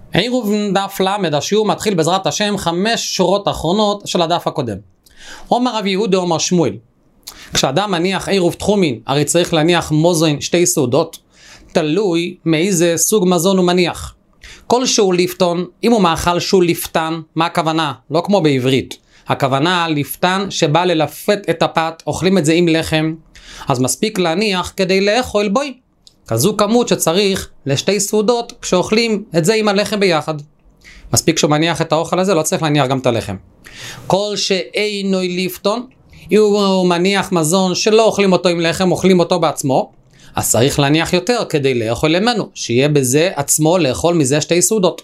עירוב דף למד, השיעור מתחיל בעזרת השם 5 שורות אחרונות של הדף הקודם. אומר רב יהודה אומר שמואל, כשאדם מניח עירוב תחומין, הרי צריך להניח מוזן 2 סעודות, תלוי מאיזה סוג מזון הוא מניח. כל שהוא ליפטון, אם הוא מאכל שהוא ליפטן, מה הכוונה? לא כמו בעברית. הכוונה ליפטן שבא ללפת את הפת, אוכלים את זה עם לחם, אז מספיק להניח כדי לאכול בוי. כזו כמות שצריך ל2 סעודות כשאוכלים את זה עם הלחם ביחד. מספיק שהוא מניח את האוכל הזה, לא צריך להניח גם את הלחם. כל שאינו ליפטון, אם הוא מניח מזון שלא אוכלים אותו עם לחם, אוכלים אותו בעצמו, אז צריך להניח יותר כדי לאכול ממנו, שיהיה בזה עצמו לאכול מזה 2 סעודות.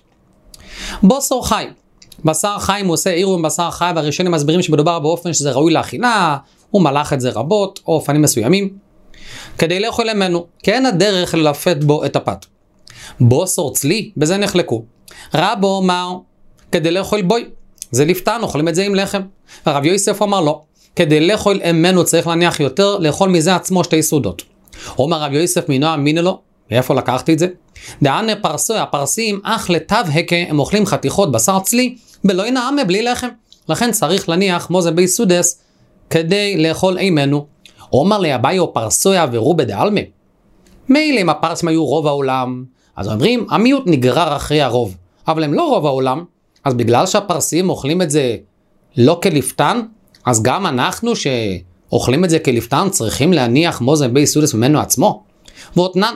בשר חי. בשר חי הוא עושה עירוב עם בשר חי, והראשונים מסבירים שמדובר באופן שזה ראוי לאכילה, הוא מלח את זה רבות, או אופנים מסוימים, כדי לאכול ממנו, כי אין הדרך ללפת בו את הפת. בשר צלי, בזה נחלקו. רבו אמר, כדי לאכול בוי, זה ליפטן, אוכלים את זה עם לחם. הרב יוסף אמר לא, כדי לאכול ממנו צריך להניח יותר, לאכול מזה עצמו 2 סעודות. אומר רב יוסף מנוע מיני לו, ואיפה לקחתי את זה? דענה פרסוי, הפרסים, אך לתו הקה, הם אוכלים חתיכות בשר צלי, בלא ינעמה בלי לחם. לכן צריך להניח מוזן בי סודס, כדי לאכול ממנו. אומר ליביו פרסויה ורובה דעלמה. מילא אם הפרסים היו רוב העולם, אז אומרים, המיעוט נגרר אחרי הרוב, אבל הם לא רוב העולם, אז בגלל שהפרסים אוכלים את זה לא כליפטן, אז גם אנחנו שאוכלים את זה כליפטן צריכים להניח מוזן בי סודס ממנו עצמו. ואותנן,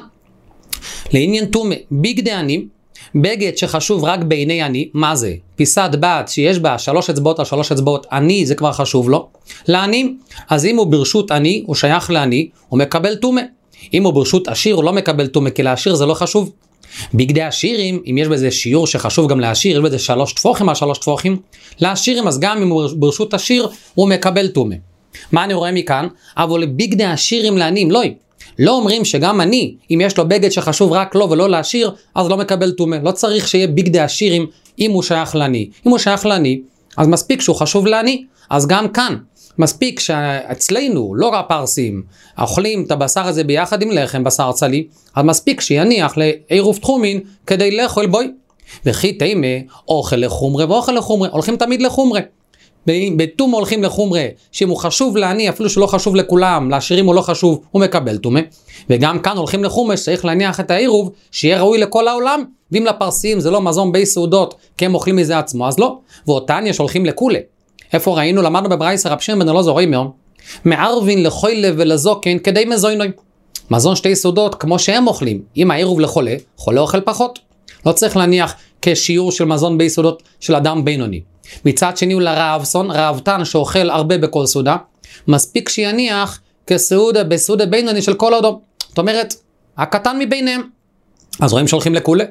לעניין תומה, בגדי עני, בגד שחשוב רק בעיני עני, מה זה? פיסת בד שיש בה 3 אצבעות על 3 אצבעות, עני זה כבר חשוב לו. לעני, אז אם הוא ברשות עני, הוא שייך לעני, הוא מקבל תומה. אם הוא ברשות עשיר, הוא לא מקבל תומה, כי לעשיר זה לא חשוב. בגדי עשירים, אם יש בזה שיעור שחשוב גם לעשיר, יש בזה 3 טפוחים על 3 טפוחים, לעשירים, אז גם אם הוא ברשות עשיר, הוא מקבל תומה. מה אני רואה מכאן? אבל בגדי עשירים לעניים, לא אומרים שגם אני, אם יש לו בגד שחשוב רק לו ולא לעשיר, אז לא מקבל תומה. לא צריך שיהיה בגדי עשירים אם הוא שייך לעני. אם הוא שייך לעני, אז מספיק שהוא חשוב לעני. אז גם כאן, מספיק שאצלנו, לא רק פרסים, אוכלים את הבשר הזה ביחד עם לחם, בשר צלי, אז מספיק שיניח לעירוב תחומין כדי לאכול בוי. וכי תימה, אוכל לחומרה ואוכל לחומרה, הולכים תמיד לחומרה. בתום הולכים לחומרה, שאם הוא חשוב לעני, אפילו שלא חשוב לכולם, לעשירים הוא לא חשוב, הוא מקבל תומה. וגם כאן הולכים לחומרה, שצריך להניח את העירוב, שיהיה ראוי לכל העולם, ואם לפרסים זה לא מזון בי סעודות, כי הם אוכלים מזה עצמו, אז לא. ואותן יש הולכים לכולה. איפה ראינו? למדנו בברייתא רב שמעון בן אלעזר אומר, מערבין לחולה ולזוקן כדי מזוינוי. מזון 2 סעודות כמו שהם אוכלים, אם העירוב לחולה, חולה אוכל פחות. לא צריך להניח כשיעור של מזון בי סעודות של אדם בינוני. מצד שני הוא לרעבסון, רעבתן שאוכל הרבה בכל סעודה, מספיק שיניח כסעודה בסעודה בינוני של כל אדם. זאת אומרת, הקטן מביניהם. אז רואים שהולכים לכולה,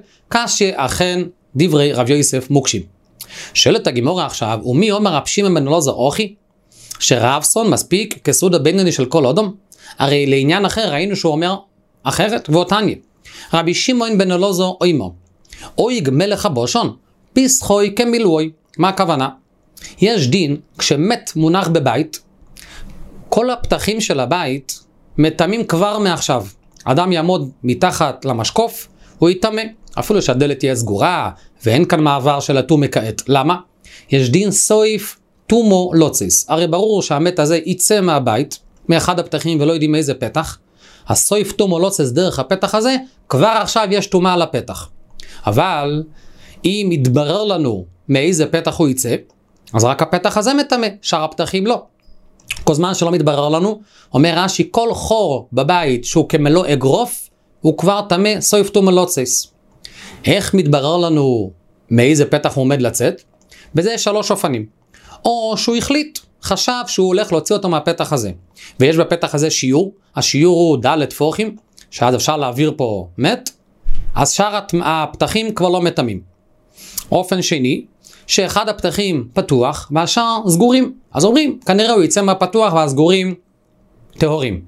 אכן דברי רב יוסף מוקשים. שואלת הגמרא עכשיו, ומי אומר רב שמעון בן אלעזר אוכי? שרעבסון מספיק כסעודה בינוני של כל אדם? הרי לעניין אחר ראינו שהוא אומר אחרת, ואותניה. רבי שמעון בן אלעזר אומר, אויג מלך הבושון, פיסחוי כמילואי. מה הכוונה? יש דין, כשמת מונח בבית, כל הפתחים של הבית מטמאים כבר מעכשיו. אדם יעמוד מתחת למשקוף, הוא יטמא. אפילו שהדלת תהיה סגורה, ואין כאן מעבר של התומה כעת. למה? יש דין סויף תומו לוציס. הרי ברור שהמת הזה יצא מהבית, מאחד הפתחים ולא יודעים איזה פתח. הסויף תומו לוציס דרך הפתח הזה, כבר עכשיו יש תומה על הפתח. אבל אם יתברר לנו מאיזה פתח הוא יצא, אז רק הפתח הזה מטמא, שאר הפתחים לא. כל זמן שלא מתברר לנו, אומר רש"י, כל חור בבית שהוא כמלוא אגרוף, הוא כבר טמא סויף תומו לוציס. איך מתברר לנו מאיזה פתח הוא עומד לצאת? וזה 3 אופנים. או שהוא החליט, חשב שהוא הולך להוציא אותו מהפתח הזה, ויש בפתח הזה שיעור, השיעור הוא ד' טפוחים, שאז אפשר להעביר פה מת, אז שאר הפתחים כבר לא מטמאים. אופן שני, שאחד הפתחים פתוח והשאר סגורים. אז אומרים, כנראה הוא יצא מהפתוח והסגורים טהורים.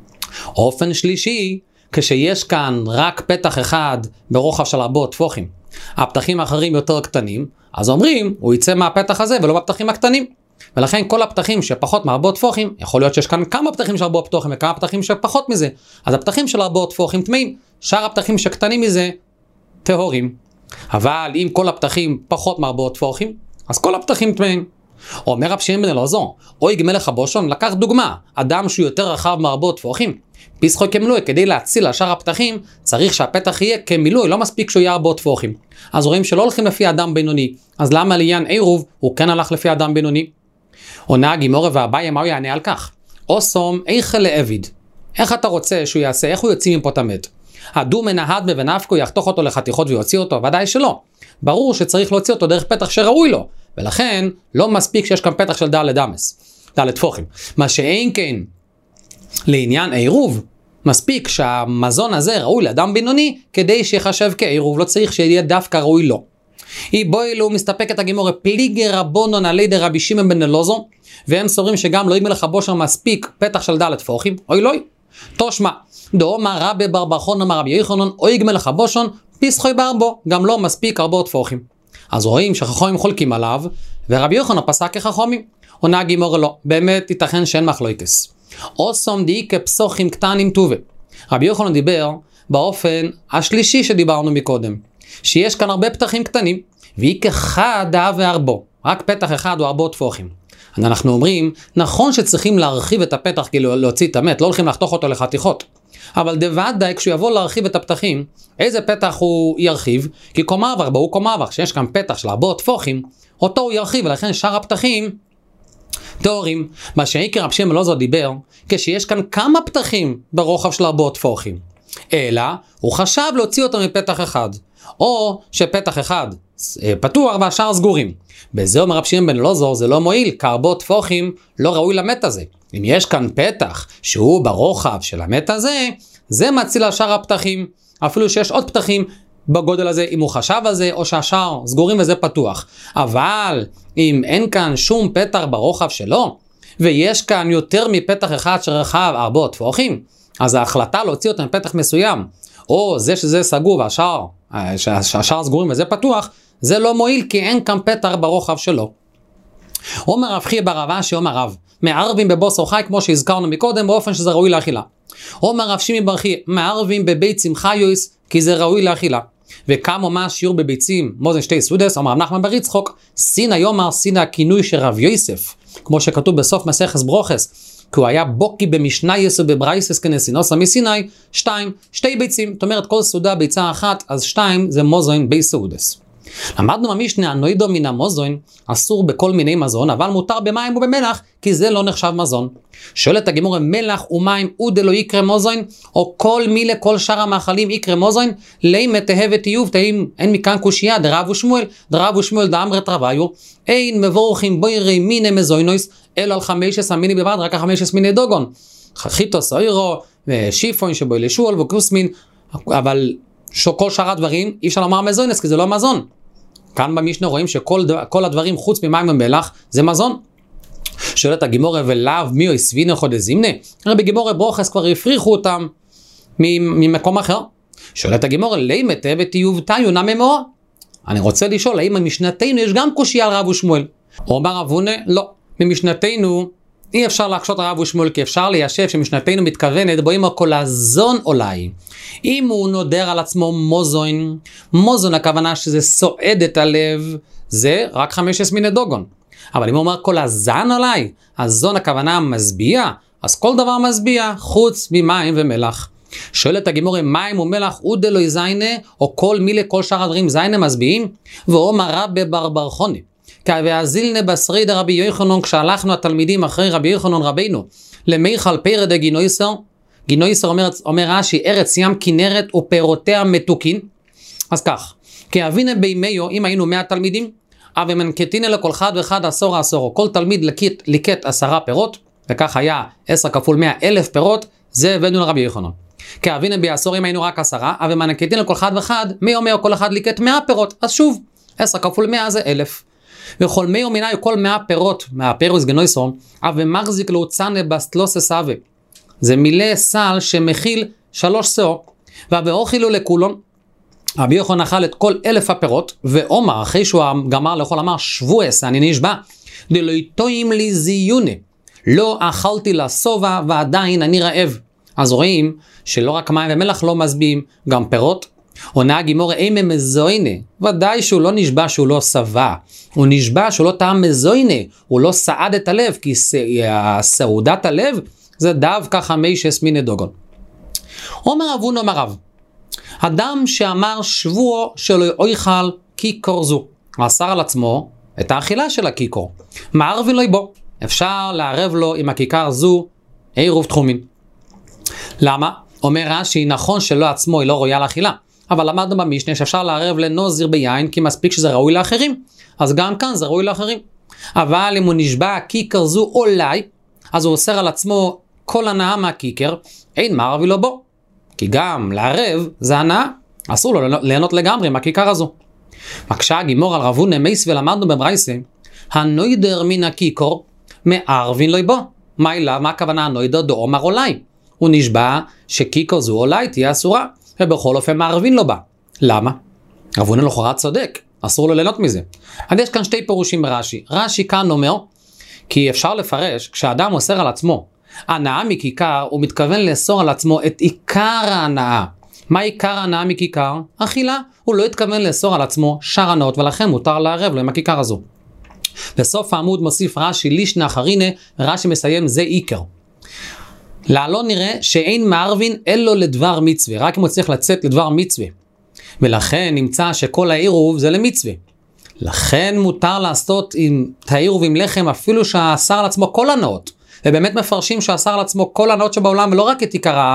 אופן שלישי, כשיש כאן רק פתח אחד ברוחב של 4 טפוחים, הפתחים האחרים יותר קטנים, אז אומרים, הוא יצא מהפתח הזה ולא מהפתחים הקטנים. ולכן כל הפתחים שפחות מ4 טפוחים, יכול להיות שיש כאן כמה פתחים של 4 טפוחים וכמה פתחים שפחות מזה. אז הפתחים של 4 טפוחים טמאים, שאר הפתחים שקטנים מזה טהורים. אבל אם כל הפתחים פחות מ4 טפוחים, אז כל הפתחים טמאים. אומר רב שמעון בן אלעזר, אויג מלך הבושון לקח דוגמה, אדם שהוא יותר רחב מ4 טפוחים, פיסחו כמילוי, כדי להציל על שאר הפתחים, צריך שהפתח יהיה כמילוי, לא מספיק שהוא יהיה 4 טפוחים. אז רואים שלא הולכים לפי אדם בינוני, אז למה לעניין עירוב הוא כן הלך לפי אדם בינוני? עונה הגימורה ואביי, מה הוא יענה על כך? אוסום איכה לעביד. איך אתה רוצה שהוא יעשה? איך הוא יוציא מפה את המת? הדו מנהד ונפקו יחתוך אותו לחתיכות ויוציא אותו? ודאי שלא. ברור שצריך להוציא אותו דרך פתח שראוי לו, ולכן לא מספיק שיש כאן פתח של ד' אמס, ד' טפוחים. מה שאין כן לעניין עירוב, מספיק שהמזון הזה ראוי לאדם בינוני כדי שיחשב כעירוב, לא צריך שיהיה דווקא ראוי לו. בואי לו מסתפקת הגימורה פליגי רבונון עלי דרבי שמעון בן אלעזר, והם סוברים שגם לא יגמל לך בושר מספיק פתח של ד' טפוחים, אוי לוי. תושמע, דאמר רבי בר בר חונן אמר רבי יוחנן, אוי יגמל לך בושון פיסחוי בארבו, גם לא מספיק 4 טפוחים. אז רואים שחכמים חולקים עליו, ורבי יוחנן פסק כחכמים. עונה הגימורה לא, באמת ייתכן שאין מחלוקס. אוסום די כפסוחים קטנים טובה. רבי יוחנן דיבר באופן השלישי שדיברנו מקודם, שיש כאן הרבה פתחים קטנים, והיא כחדה וארבו, רק פתח אחד הוא 4 טפוחים. אנחנו אומרים, נכון שצריכים להרחיב את הפתח כאילו להוציא את המת, לא הולכים לחתוך אותו לחתיכות. אבל דוודאי כשהוא יבוא להרחיב את הפתחים, איזה פתח הוא ירחיב? כי קומה וארבע הוא קומה וארבע, שיש כאן פתח של 4 טפוחים, אותו הוא ירחיב, ולכן שאר הפתחים תיאורים. מה שעיקר רב שמעון בן אלעזר דיבר, כשיש כאן כמה פתחים ברוחב של 4 טפוחים, אלא הוא חשב להוציא אותו מפתח אחד, או שפתח אחד פתוח והשאר סגורים. בזה אומר רב שמעון בן אלעזר, זה לא מועיל, כי 4 טפוחים לא ראוי למת הזה. אם יש כאן פתח שהוא ברוחב של המת הזה, זה מציל על שאר הפתחים, אפילו שיש עוד פתחים בגודל הזה, אם הוא חשב על זה, או שהשאר סגורים וזה פתוח. אבל אם אין כאן שום פתח ברוחב שלו, ויש כאן יותר מפתח אחד שרחב 4 טפוחים, אז ההחלטה להוציא אותו מפתח מסוים, או זה שזה סגור והשאר סגורים וזה פתוח, זה לא מועיל כי אין כאן פתח ברוחב שלו. אומר רב חייא בר אבא שאומר רב, מערבים בבוסר חי כמו שהזכרנו מקודם באופן שזה ראוי לאכילה. אומר רב שמעי בר חייא, מערבים בביצים חיוס כי זה ראוי לאכילה. וכמה מה שיעור בביצים מוזן 2 סעודס, אומר רב נחמן בר יצחוק, סינא יאמר סינא הכינוי של רב יוסף, כמו שכתוב בסוף מסכת ברוכס, כי הוא היה בוקי במשנייס ובברייסס כנסינוסה מסיני, 2 ביצים, זאת אומרת כל סעודה ביצה אחת, אז 2 זה מוזן בי סעודס. למדנו במשנה, הנוידו מן המוזן אסור בכל מיני מזון, אבל מותר במים ובמלח, כי זה לא נחשב מזון. שואלת הגימורה, מלח ומים דלא יקרא מוזן, או כל מילה, כל שאר המאכלים יקרא מוזן, לימה תהא ותיוב, אין מכאן קושייה, דרב ושמואל דאמרת רביו, אין מבורכים בוירי מיני מזוינויס, אלא על 15 מיני בלבד, רק 15 מיני דוגון. חיטוס אוירו, שיפון שבוי לשול וקוסמין, אבל כל שאר הדברים אי אפשר לומר מזוינס, כי זה לא מזון. כאן במשנה רואים שכל הדברים חוץ ממים ומלח זה מזון. שואלת הגימורה, ולאו מי הסבינו חודזימנה? הרי בגימורה ברוכס כבר הפריחו אותם ממקום אחר. שואלת הגימורה, לימה תהא ותיוב תיו נמי מאו? אני רוצה לשאול, האם במשנתנו יש גם קושיה על רב ושמואל? אומר רב הונא, לא. במשנתנו אי אפשר להקשות רב ושמואל, כי אפשר ליישב שמשנתנו מתכוונת בו אם הכל הזון אולי. אם הוא נודר על עצמו מוזון הכוונה שזה סועד את הלב, זה רק 15 מיני דוגון. אבל אם הוא אומר כל הזן אולי, הזון הכוונה מזביע, אז כל דבר מזביע חוץ ממים ומלח. שואלת הגימורה, מים ומלח דלא זיינה, או כל מילה, כל שאר הדברים זיינה מזביעים? ואומר רבי בר בר חונא, והזילנה בסרי דרבי יוחנן, כשהלכנו התלמידים אחרי רבי יוחנן רבינו למיכל פירא דגינויסר, גינויסר אומר רש"י, ארץ ים כנרת ופירותיה מתוקין. אז כך, כי אבינה בימיו, אם היינו 100 תלמידים, אבל מנקטינה לכל אחד ואחד 10, או כל תלמיד ליקט 10 פירות, וכך היה 10 כפול 100, 1000 פירות, זה הבאנו לרבי יוחנן. כי אבינה בעשור אם היינו רק 10, אבל מנקטינה לכל אחד ואחד, 100 כל אחד ליקט 100 פירות, אז שוב, 10 כפול 100 זה 1000. וכל 100 מיני כל 100 פירות, מהפירוס גנויסון, אבל מחזיק לו צנה בסטלוסס סאווה. זה מילה סל שמכיל 3 שאו, והאוכילו לכולון, רבי יוחנן אכל את כל 1000 הפירות, ואומר, אחרי שהוא גמר לאכול, אמר, שבועס, אני נשבע, דלא יטועים לי זיונה, לא אכלתי לשובע ועדיין אני רעב. אז רואים שלא רק מים ומלח לא מזביעים, גם פירות עונה הגימור אימה מזוינה, ודאי שהוא לא נשבע שהוא לא שבע, הוא נשבע שהוא לא טעם מזוינה, הוא לא סעד את הלב, כי סעודת הלב זה דווקא 5 מיני דוגון. אומר אבון אומר רב, אדם שאמר שבוע שלא יאכל כיכור זו, הוא אסר על עצמו את האכילה של הכיכור, מערבין לו בו, אפשר לערב לו עם הכיכר זו עירוב תחומין. למה? אומר רש"י, נכון שלא עצמו היא לא ראויה לאכילה, אבל למדנו במשנה שאפשר לערב לנוזיר ביין כי מספיק שזה ראוי לאחרים, אז גם כאן זה ראוי לאחרים. אבל אם הוא נשבע כיכר זו אולי, אז הוא אוסר על עצמו כל הנאה מהכיכר, אין מערבי לו בו, כי גם לערב זה הנאה, אסור לו ליהנות לגמרי מהכיכר הזו. מקשה הגימור על רב הונא מייס ולמדנו בברייסה, הנוידר מן הכיכור מערבין לו בו. מה הכוונה הנוידר דאמר אולי? הוא נשבע שכיכור זו אולי תהיה אסורה, ובכל אופן מערבין לו בה. למה? רב הונא לכאורה צודק, אסור לו ליהנות מזה. אז יש כאן שתי פירושים ברש"י. רש"י כאן אומר, כי אפשר לפרש, כשאדם אוסר על עצמו הנאה מכיכר, הוא מתכוון לאסור על עצמו את עיקר ההנאה. מה עיקר ההנאה מכיכר? אכילה. הוא לא התכוון לאסור על עצמו שאר הנאות, ולכן מותר לערב לו עם הכיכר הזו. בסוף העמוד מוסיף רש"י לישנא אחרינא, רש"י מסיים זה עיקר. לעלון נראה שאין מערבין אלו לדבר מצווה, רק אם הוא צריך לצאת לדבר מצווה. ולכן נמצא שכל העירוב זה למצווה. לכן מותר לעשות את העירוב עם לחם אפילו שאסר על עצמו כל הנאות. ובאמת מפרשים שאסר על עצמו כל הנאות שבעולם, ולא רק את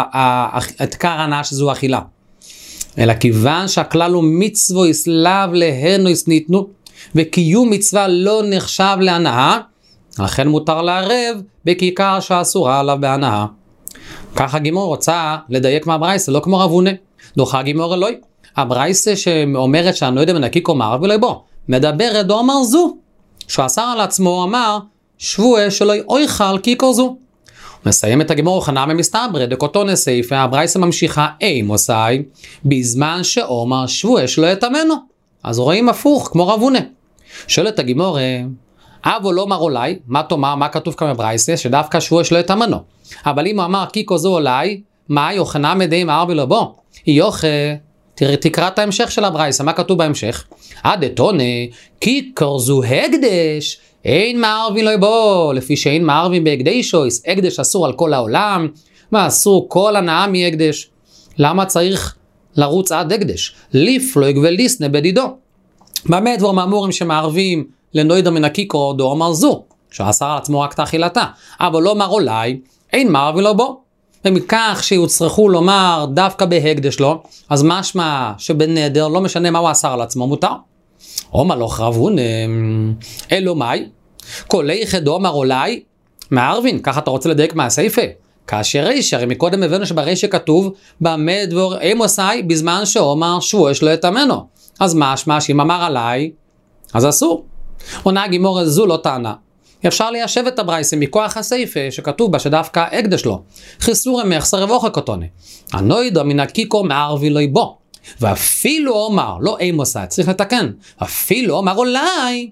עיקר ההנאה שזו אכילה. אלא כיוון שהכלל הוא מצוו יסלב להנויס ניתנו, וקיום מצווה לא נחשב להנאה, לכן מותר לערב בכיכר שאסורה עליו בהנאה. ככה גימור רוצה לדייק מהברייסה, לא כמו רב הונא. דוחה גימור אלוהי. הברייסה שאומרת שהנוידר מן הכיכור מערב אלוהי בו, מדברת דאמר זו, שהוא אסר על עצמו אמר, שבוע שלא יאכל כיכור זו. מסיים את הגימור חנה ממסתברא דקותונה סייפה, הברייסה ממשיכה אימוסאי, בזמן שאומר שבוע שלא יטמנו. אז רואים הפוך כמו רב הונא. שואלת הגימור, אבו לא אמר אולי, מה תאמר, מה כתוב כאן בברייסה, שדווקא שבוע שלא יטמנו. אבל אם הוא אמר כיכור זו אולי, מה יוחנה מדי מערבי לו בו? יוכה, תקרא את ההמשך של הברייסה, מה כתוב בהמשך? עדתונה, כיכור זו הקדש, אין מערבין לא בו, לפי שאין מערבין בהקדשו, הקדש אסור על כל העולם, מה אסור כל הנאה מהקדש. למה צריך לרוץ עד הקדש? ליפלוג וליסנה בדידו. באמת דבר מאמורים שמערבים לנוידר מן הכיכור דאמר זו, שאסר על עצמו רק את אכילתה, אבל לא אמר אולי, אין מערבין לא בו. ומכך שיוצרכו לומר דווקא בהקדש לו, אז משמע שבנדר לא משנה מה הוא אסר על עצמו מותר. אומר לו רב הונא, אלו מאי, כל איכד אומר אולי, מערבין, ככה אתה רוצה לדייק מהסייפה. כאשר רישא, הרי מקודם הבאנו שברישא כתוב, במה דבר אימוסאי, בזמן שאומר שבוע שלא יטמנו. אז משמע שאם אמר עליי, אז אסור. עונה הגימור זו לא טענה. אפשר ליישב את הברייסה מכוח הסייפה שכתוב בה שדווקא הקדש לו. חיסור המחסר רבוכה כתונה. הנוידר מן הכיכור מערבין לא בו. ואפילו אומר, לא אימוסאי, צריך לתקן. אפילו אומר אולי,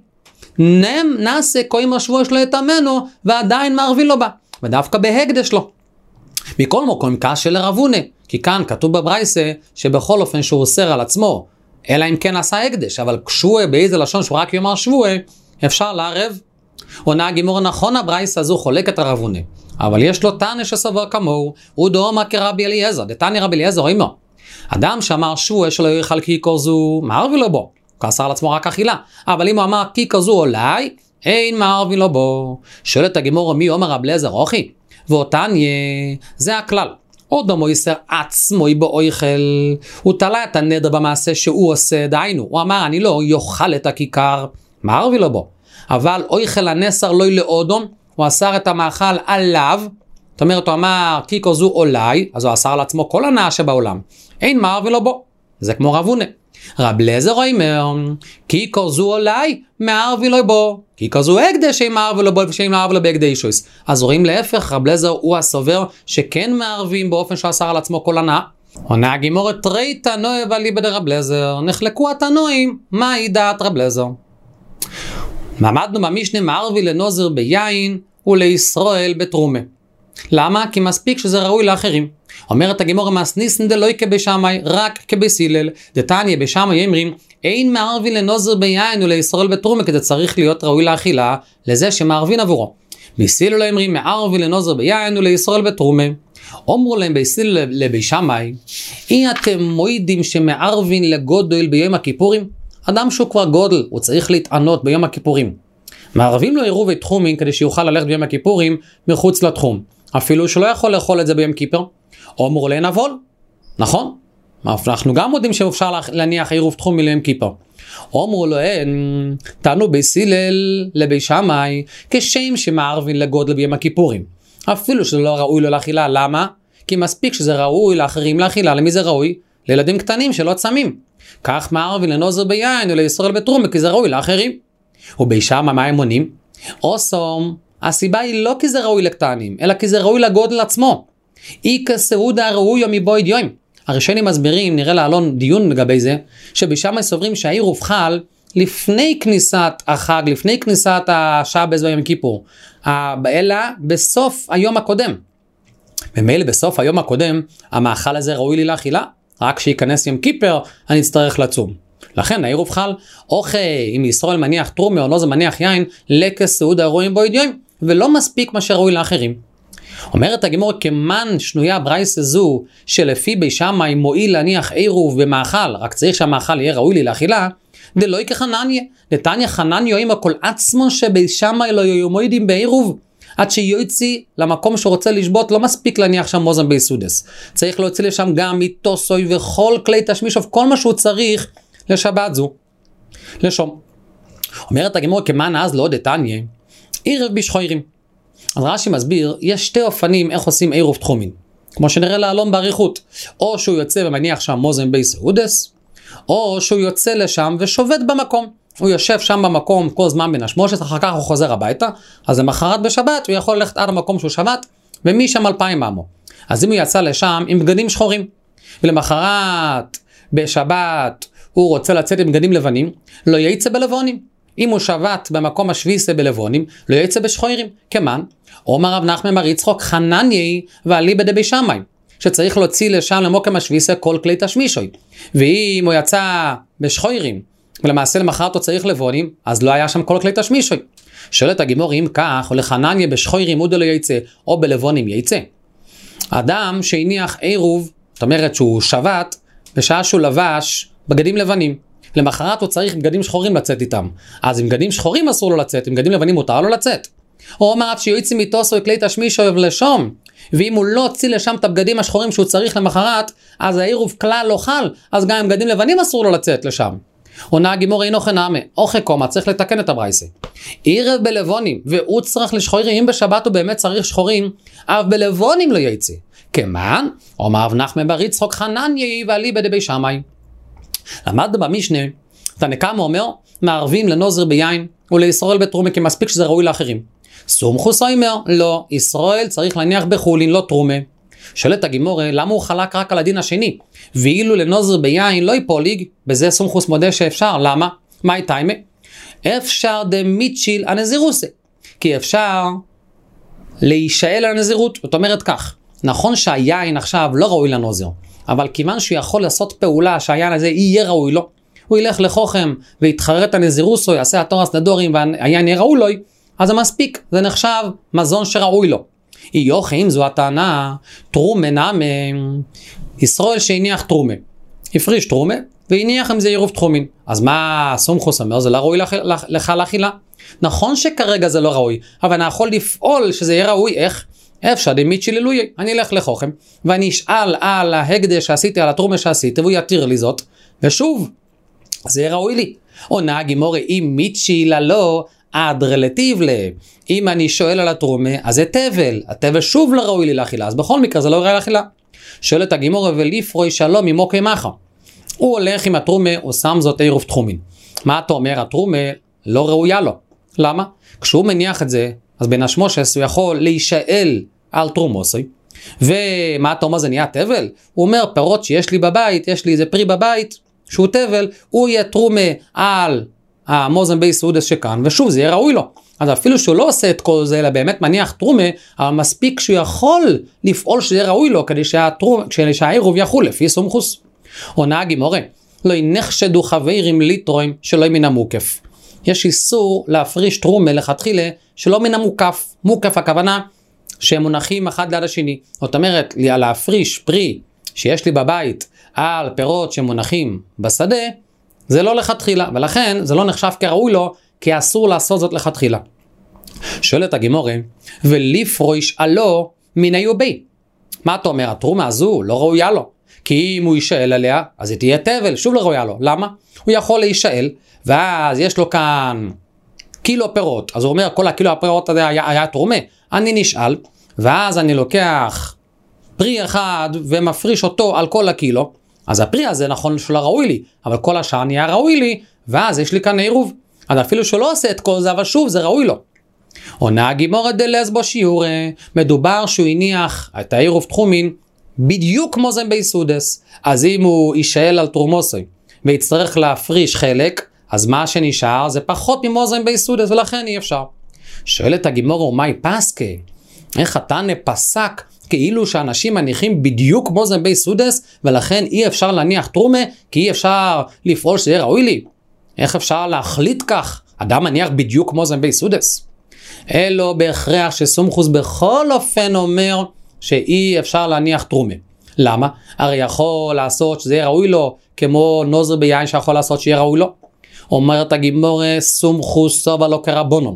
נעשה כהים השבוע שלא יטמנו, ועדיין מערבין לו בה. ודווקא בהקדש לו. מכל מקום קשה לרב הונא, כי כאן כתוב בברייסה שבכל אופן שהוא אוסר על עצמו, אלא אם כן עשה הקדש, אבל כשבוע באיזה לשון שהוא רק יאמר שבוע, אפשר לערב. עונה הגימור נכון הברייסה הזו חולקת על רב הונא, אבל יש לו תנא שסבר כמוהו, הוא דאמר כרבי אליעזר, דתניא רבי אליעזר אימו. אדם שאמר שבוע שלא יאכל כיכור זו, מערבין לו בו, הוא אסר על עצמו רק אכילה, אבל אם הוא אמר כיכור זו אולי, אין מערבין לו בו. שואלת הגימור מי אומר רבי אליעזר אוכי? ואותניא, זה הכלל. עוד דמו יסר עצמו בו אויכל, הוא תלה את הנדר במעשה שהוא עושה, דהיינו, הוא אמר אני לא יאכל את הכיכר, מערבין לו בו. אבל אויכל הנסר לא לאודום, הוא אסר את המאכל עליו, זאת אומרת הוא אמר כיכור זו אולי, אז הוא אסר לעצמו כל הנאה שבעולם, אין מערבין לו בו. זה כמו רב הונא. רבי אליעזר אומר, כיכור זו אולי, מערבין לו בו. כיכור זו הקדש, שאין מערבין לו בו, ושאין מערבין לו בהקדשו. אז רואים להפך, רבי אליעזר הוא הסובר, שכן מערבים באופן שאסר על עצמו כל הנאה. עונה הגימור תרי תנועה ואליבא דרבי אליעזר, נחלקו התנועים, מהי דעת רבי אליעזר? למדנו במשנה מערבי לנוזר ביין ולישראל בתרומה. למה? כי מספיק שזה ראוי לאחרים. אומרת הגמורה מסניסן דלוי כבשמאי, רק כבסילל, דתניא בשמאי אומרים, אין מערבין לנוזר ביין ולישראל בתרומה, כדי צריך להיות ראוי לאכילה לזה שמערבין עבורו. בסילל לא אומרים, מערבין לנוזר ביין ולישראל בתרומה. אומרו להם בסילל לבי שמאי, אם אתם מועידים שמערבין לגודל ביום הכיפורים, אדם שהוא כבר גודל, הוא צריך להתענות ביום הכיפורים. מערבים לו עירובי תחומים כדי שיוכל ללכת ביום הכיפורים מחוץ לתחום. אפילו שלא יכול לאכול את זה ביום כיפר. אומרו להם נבול. נכון? אנחנו גם יודעים שאפשר להניח עירוב תחום ליום כיפר. אומרו להם, תענו בסילל לבי שמאי, כשם שמערבין לגודל ביום הכיפורים. אפילו שזה לא ראוי לו לאכילה. למה? כי מספיק שזה ראוי לאחרים לאכילה. למי זה ראוי? לילדים קטנים שלא צמים. כך מערבין לנוזר ביין ולישראל בתרומה, כי זה ראוי לאחרים. ובשמה מה הם עונים? אוסום, הסיבה היא לא כי זה ראוי לקטנים, אלא כי זה ראוי לגודל עצמו. אי כסעודה ראוי מבויד יום. הראשונים מסבירים, נראה לעלון דיון לגבי זה, שבשמה סוברים שהעירוב חל לפני כניסת החג, לפני כניסת השבס ביום כיפור, אלא בסוף היום הקודם. ומילא בסוף היום הקודם, המאכל הזה ראוי לי לאכילה, רק שיכנס יום כיפר, אני אצטרך לצום. לכן העירוב חל, אם ישראל מניח תרומה או לא זה מניח יין, לכסעודה רואים בו יום, ולא מספיק מה שראוי לאחרים. אומרת הגמורה, כמן שנויה ברייסה זו, שלפי בי שמאי מועיל להניח עירוב במאכל, רק צריך שהמאכל יהיה ראוי לי לאכילה, דלוי כחנניה, נתניה חנניה עם הכל עצמו שבי שמאי לא יהיו מועידים בעירוב, עד שיוציא למקום שרוצה לשבות, לא מספיק להניח שם מוזן ביסודס. צריך להוציא לשם גם מיטוסוי וכל כלי תשמישוב, כל מה שהוא צריך לשבת זו. לשום. אומרת הגמורה, כמן אז לא דתניה, עירב בשחוירים. אז רש"י מסביר, יש שתי אופנים איך עושים עירוב תחומין. כמו שנראה לעלון בעריכות. או שהוא יוצא ומניח שם מוזן ביסודס, או שהוא יוצא לשם ושובת במקום. הוא יושב שם במקום כל זמן בין השמושת, אחר כך הוא חוזר הביתה, אז למחרת בשבת הוא יכול ללכת עד המקום שהוא שבת, ומשם 2,000 מאמו. אז אם הוא יצא לשם עם בגדים שחורים, ולמחרת בשבת הוא רוצה לצאת עם בגדים לבנים, לא יצא בלבונים. אם הוא שבת במקום השביסה בלבונים, לא יצא בשחורים. כמן? אומר רב נחמן בר יצחוק, חנניה ואליבא דבי שמאי, שצריך להוציא לשם למוקם השביסה כל כלי תשמישוי. ואם הוא יצא בשחורים, ולמעשה למחרת הוא צריך לבונים, אז לא היה שם כל כלי תשמישוי. שואלת הגמורה, אם כך, או לחנניה בשחורים הוא לא יצא, או בלבונים יצא. אדם שהניח עירוב, זאת אומרת שהוא שבת, בשעה שהוא לבש בגדים לבנים. למחרת הוא צריך בגדים שחורים לצאת איתם. אז עם בגדים שחורים אסור לו לצאת, עם בגדים לבנים מותר לו לצאת. או אומר שיוציא מיטוסו כלי תשמישו לשום, ואם הוא לא הוציא לשם את הבגדים השחורים שהוא צריך למחרת, אז העירוב כלל לא חל, אז גם עם בגדים לבנים אסור לו לצאת לשם. עונה הגמורה אינו חנמה, או חקומה, צריך לתקן את הברייסה. עירב בלבונים, והוא צריך לשחורים, אם בשבת הוא באמת צריך שחורים, אף בלבונים לא יצא. כמן? אומר רב נחמן בר יצחוק, חנניה ואליבא דבי שמאי. למד במשנה, תנא קמא אומר, מערבים לנוזר ביין ולישראל בתרומה, כי מספיק שזה ראוי לאחרים. סומכוס אומר, לא, ישראל צריך להניח בחולין, לא תרומה. שואלת הגמורה, למה הוא חלק רק על הדין השני? ואילו לנוזר ביין לא יפוליג, בזה סומכוס מודה שאפשר. למה? מה היא טיימה? אפשר דמיטשיל הנזירוסה, כי אפשר להישאל על הנזירות. זאת אומרת כך, נכון שהיין עכשיו לא ראוי לנוזר, אבל כיוון שהוא יכול לעשות פעולה שהיין הזה יהיה ראוי לו, הוא ילך לחוכם ויתחרט הנזירוסו, יעשה התורס נדורים והיין יהיה ראוי לו, אז זה מספיק, זה נחשב מזון שראוי לו. יוחים זו הטענה, תרומה נעמה, ישראל שהניח תרומה, הפריש תרומה והניח עם זה עירוב תחומין. אז מה סומכוס אומר? זה לא ראוי לך לאכילה. נכון שכרגע זה לא ראוי, אבל אני יכול לפעול שזה יהיה ראוי. איך? אפשר דמית שלילוי, אני אלך לחוכם ואני אשאל על ההקדש שעשיתי, על התרומה שעשיתי, והוא יתיר לי זאת, ושוב זה יהיה ראוי לי. עונה הגמורה, אם מיטשילה לא עד רלטיב לה, אם אני שואל על התרומה, אז זה תבל, התבל שוב לא ראוי לי לאכילה, אז בכל מקרה זה לא ראוי לאכילה. שואלת הגמורה, ולפרוי שלום ממוקי מחה, הוא הולך עם התרומה, הוא שם זאת עירוב תחומין. מה אתה אומר? התרומה לא ראויה לו. למה? כשהוא מניח את זה, אז בין השמושס הוא יכול להישאל על תרומוסי, ומה אתה אומר? זה נהיה תבל? הוא אומר, פירות שיש לי בבית, יש לי איזה פרי בבית, שהוא תבל, הוא יהיה תרומה על המוזן בי סעודס שכאן, ושוב זה יהיה ראוי לו. אז אפילו שהוא לא עושה את כל זה, אלא באמת מניח תרומה, אבל מספיק שהוא יכול לפעול שזה יהיה ראוי לו, כדי שהעירוב יחול לפי סומכוס. עונה הגימורה, לא ינחשדו חברים ליטרוים שלא מן המוקף. יש איסור להפריש תרומה לכתחילה שלא מן המוקף. מוקף הכוונה שהם מונחים אחד ליד השני. זאת אומרת, להפריש פרי שיש לי בבית על פירות שמונחים בשדה, זה לא לכתחילה, ולכן זה לא נחשב כראוי לו, כי אסור לעשות זאת לכתחילה. שואלת הגימורה, ולפרוש עלו מן היובי. מה אתה אומר? התרומה הזו לא ראויה לו. כי אם הוא יישאל עליה, אז היא תהיה תבל, שוב לא ראויה לו. למה? הוא יכול להישאל, ואז יש לו כאן קילו פירות. אז הוא אומר, כל הקילו הפירות הזה היה תרומה. אני נשאל, ואז אני לוקח פרי אחד ומפריש אותו על כל הקילו. אז הפרי הזה נכון שלא ראוי לי, אבל כל השאר נהיה ראוי לי, ואז יש לי כאן עירוב. אז אפילו שלא עושה את כל זה, אבל שוב זה ראוי לו. עונה הגימורה דלס בו שיעור, מדובר שהוא הניח את העירוב תחומין, בדיוק כמו זה ביסודס. אז אם הוא יישאל על תרומוסי, ויצטרך להפריש חלק, אז מה שנשאר זה פחות ממוזן ביסודס, ולכן אי אפשר. שואלת הגימורה, ומאי פסקה? איך התנא פסק כאילו שאנשים מניחים בדיוק מוזן ביסודס, ולכן אי אפשר להניח תרומה, כי אי אפשר לפעול שזה יהיה ראוי לי? איך אפשר להחליט כך? אדם מניח בדיוק מוזן ביסודס. אלו בהכרח שסומכוס בכל אופן אומר שאי אפשר להניח תרומה. למה? הרי יכול לעשות שזה יהיה ראוי לו, כמו נוזר ביין שיכול לעשות שיהיה ראוי לו. אומרת הגימורה, סומכוס סובה לא כרבונון.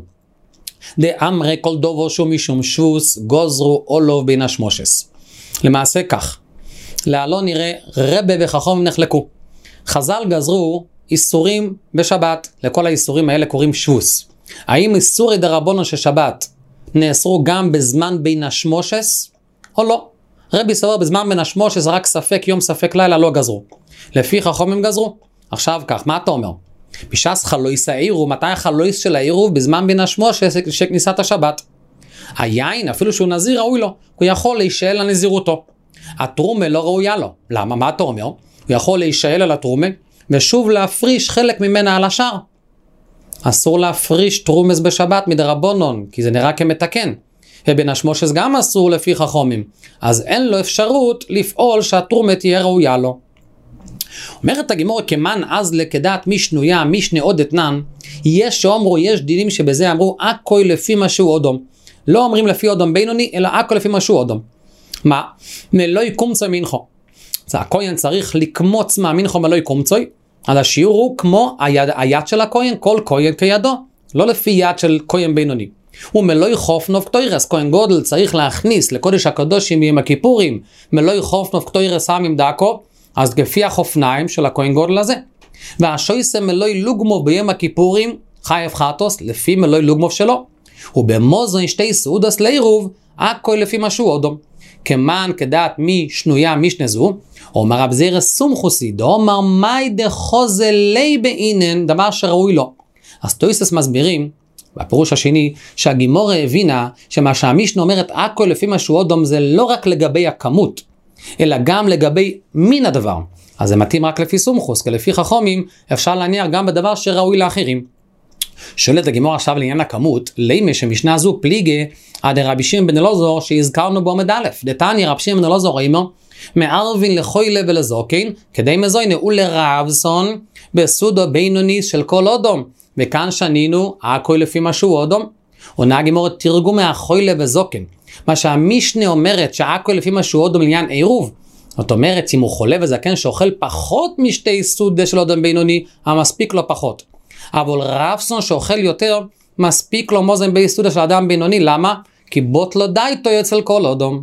דאמרי כל דובו שום משום שוס, גוזרו אולוב בין השמושס. למעשה כך, להלא נראה רבה וחכום נחלקו. חז"ל גזרו איסורים בשבת, לכל האיסורים האלה קוראים שוס. האם איסורי דרבונון של שבת נאסרו גם בזמן בין השמושס או לא? רבי סובר בזמן בין השמושס זה רק ספק יום ספק לילה, לא גזרו. לפי חכום הם גזרו. עכשיו כך, מה אתה אומר? בשעס חלויס העירוב, מתי החלויס של העירוב? בזמן בין השמושס של כניסת השבת. היין, אפילו שהוא נזיר, ראוי לו. הוא יכול להישאל על נזירותו. התרומה לא ראויה לו. למה? מה אתה אומר? הוא יכול להישאל על התרומה ושוב להפריש חלק ממנה על השאר. אסור להפריש תרומס בשבת מדרבונון, כי זה נראה כמתקן. ובין השמושס גם אסור לפי חכומים. אז אין לו אפשרות לפעול שהתרומה תהיה ראויה לו. אומרת הגימורה, כמן אז לכדעת מי שנויה, מי שני עוד אתנן, יש שאומרו, יש דינים שבזה אמרו, אקוי לפי משהו אודום. לא אומרים לפי אודום בינוני, אלא אקוי לפי משהו אודום. מה? מלא יקומצוי מנחו. הכהן צריך לקמוץ מהמנחו מלא יקומצוי, אז השיעור הוא כמו היד של הכהן, כל כהן כידו, לא לפי יד של כהן בינוני. ומלא יחופנוב קטוירס, כהן גודל צריך להכניס לקודש הקדושים עם הכיפורים, מלא יחופנוב קטוירס עם דקו, אז לפי החופניים של הכהן גודל הזה. והשויסה מלא לוגמו ביום הכיפורים, חייב חטוס, לפי מלא לוגמו שלו. ובמוזן שתי סעודס לעירוב, הכל לפי משהו אודום. כמן כדעת מי שנויה מי שנזו, אומר רב זירא סומכוסי, דאמר מאי דחוזה לי בעינן, דבר שראוי לו. אז תויסס מסבירים, בפירוש השני, שהגימורה הבינה שמה שהמישנה אומרת הכל לפי משהו אודום, זה לא רק לגבי הכמות, אלא גם לגבי מין הדבר. אז זה מתאים רק לפי סומכוס, כי לפי חכומים אפשר להניח גם בדבר שראוי לאחרים. שואלת הגימורה עכשיו לעניין הכמות, לימה שמשנה זו פליגה עד רבי שמעון בן אלעזר שהזכרנו בעמוד א', דתניא רבי שמעון בן אלעזר אימו, מערבין לחוילה ולזוקין, כדי מזוינה ולרבסון בסודו בינוני של כל אודום. וכאן שנינו, הכל לפי משהו אודום. עונה הגימורה תרגום מהחוילה וזוקין. מה שהמשנה אומרת שהכל לפי משהו אודום לעניין עירוב. זאת אומרת, אם הוא חולה וזקן שאוכל פחות משתי סודה של אודום בינוני, המספיק לו פחות. אבל רבסון שאוכל יותר, מספיק לו מוזן ביסודה של אדם בינוני. למה? כי בוט לא דייתו אצל כל אודום.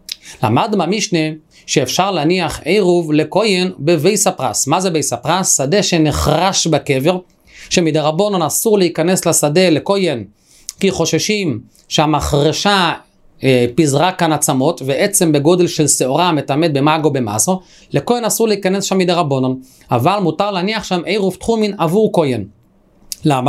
למד במשנה שאפשר להניח עירוב לכהן בבייס הפרס. מה זה בייס הפרס? שדה שנחרש בקבר, שמדרבנן אסור להיכנס לשדה לכהן, כי חוששים שהמחרשה פיזרה כאן עצמות, ועצם בגודל של שעורה מתעמד במאגו במאסו, לכהן אסור להיכנס שם מדרבנן, אבל מותר להניח שם עירוב תחומין עבור כהן. למה?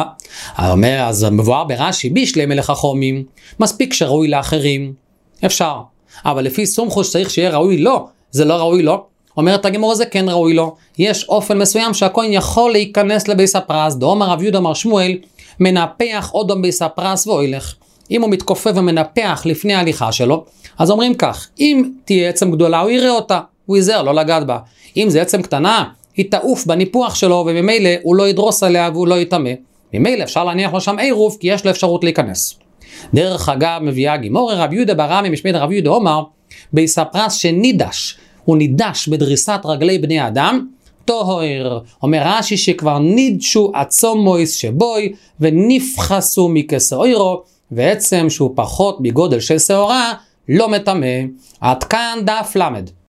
אז מבואר ברש"י, בישלמה לחכמים, מספיק שראוי לאחרים, אפשר. אבל לפי סומכוס צריך שיהיה ראוי לו, זה לא ראוי לו. אומרת הגמור הזה כן ראוי לו. יש אופן מסוים שהכהן יכול להיכנס לביס הפרס, דאמר רב יהודה אמר שמואל, מנפח אודום ביס הפרס ואוילך. אם הוא מתכופף ומנפח לפני ההליכה שלו, אז אומרים כך, אם תהיה עצם גדולה הוא יראה אותה, הוא ייזהר לא לגעת בה. אם זה עצם קטנה, היא תעוף בניפוח שלו, וממילא הוא לא ידרוס עליה והוא לא יטמא. ממילא אפשר להניח לו שם עירוב, כי יש לו אפשרות להיכנס. דרך אגב מביאה גימור רב יהודה ברמי משמיד רב יהודה אומר, ביס הפרס שנידש, הוא נידש בדריסת רגלי בני האדם, טוהר, אומר רש"י שכבר נידשו עצום מויס שבוי, ונפחסו מכסאוירו, ועצם שהוא פחות בגודל של שעורה, לא מטמא. עד כאן דף למד.